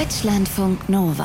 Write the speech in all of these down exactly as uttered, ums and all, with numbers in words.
Deutschlandfunk Nova.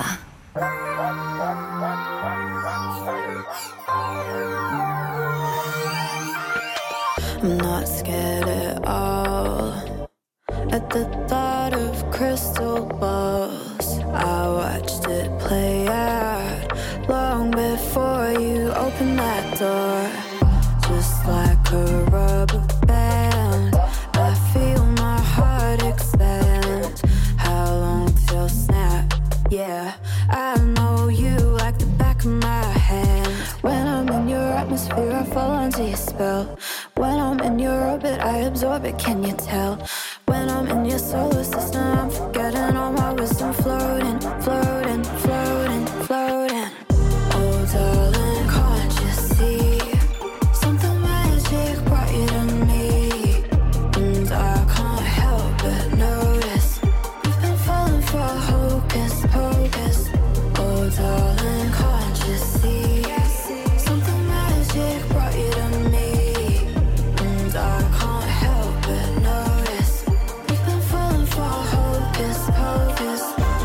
I'm not scared at all at the thought of crystal balls. I watched it play out long before you opened that door. Just like a rubber band, I feel my heart expand. How long till snap? Yeah, I know you like the back of my hand. When I'm in your atmosphere, I fall under your spell. When I'm in your orbit, I absorb it, can you tell? When I'm in your solar system, I'm forgetting all my wisdom. Floating, floating, floating, floating. Oh darling, can't you see? Something magic brought you to me, and I can't help but notice we've been falling for hocus pocus. Oh darling, can't you see? Something magic brought you to me, and I can't help but notice we've been falling for hocus pocus.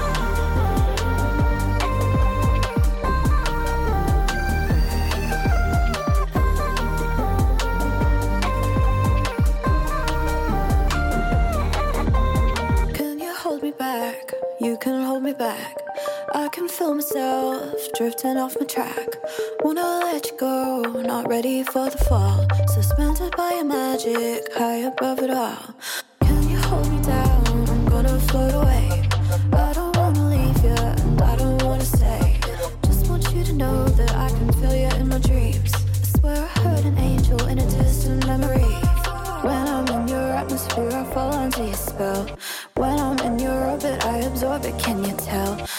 Can you hold me back? You can hold me back. I can feel myself drifting off my track. Wanna let you go, not ready for the fall. Suspended by your magic, high above it all. Can you hold me down? I'm gonna float away. I don't wanna leave you, and I don't wanna stay. Just want you to know that I can feel you in my dreams. I swear I heard an angel in a distant memory. When I'm in your atmosphere, I fall under your spell. When I'm in your orbit, I absorb it, can you tell?